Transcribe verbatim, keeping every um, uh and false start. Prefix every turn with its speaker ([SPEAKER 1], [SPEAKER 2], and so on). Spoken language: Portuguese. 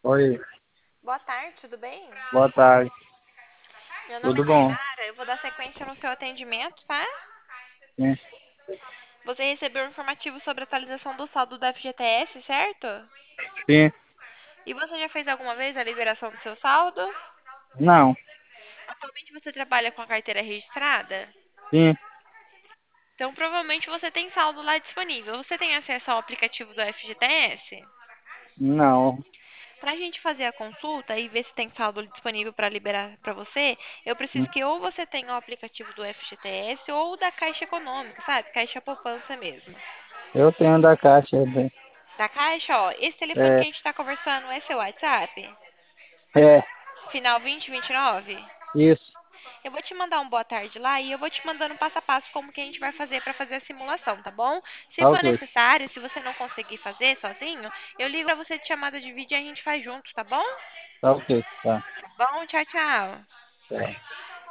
[SPEAKER 1] Oi,
[SPEAKER 2] Boa tarde, tudo bem?
[SPEAKER 1] boa tarde.
[SPEAKER 2] Meu nome é
[SPEAKER 1] Tudo bom?
[SPEAKER 2] Tainara, eu vou dar sequência no seu atendimento, tá?
[SPEAKER 1] Sim,
[SPEAKER 2] Você recebeu um informativo sobre a atualização do saldo da F G T S, certo?
[SPEAKER 1] sim,
[SPEAKER 2] E você já fez alguma vez a liberação do seu saldo?
[SPEAKER 1] não,
[SPEAKER 2] Atualmente você trabalha com a carteira registrada?
[SPEAKER 1] sim,
[SPEAKER 2] Então provavelmente você tem saldo lá disponível. Você tem acesso ao aplicativo do F G T S?
[SPEAKER 1] não.
[SPEAKER 2] Para a gente fazer a consulta e ver se tem saldo disponível para liberar para você, eu preciso
[SPEAKER 1] Hum,
[SPEAKER 2] que ou você tenha o aplicativo do F G T S ou da Caixa Econômica, sabe? Caixa Poupança mesmo.
[SPEAKER 1] Eu tenho da Caixa. né?
[SPEAKER 2] Da Caixa, ó, esse telefone que
[SPEAKER 1] É,
[SPEAKER 2] a gente está conversando é seu WhatsApp?
[SPEAKER 1] é,
[SPEAKER 2] Final vinte e vinte e nove?
[SPEAKER 1] isso.
[SPEAKER 2] Eu vou te mandar um boa tarde lá e eu vou te mandando passo a passo como que a gente vai fazer para fazer a simulação, tá bom? Se
[SPEAKER 1] Tá
[SPEAKER 2] for
[SPEAKER 1] ok,
[SPEAKER 2] necessário, se você não conseguir fazer sozinho, eu ligo para você de chamada de vídeo e a gente faz junto, tá bom?
[SPEAKER 1] tá ok, tá.
[SPEAKER 2] Tá bom, tchau, tchau.
[SPEAKER 1] Tá.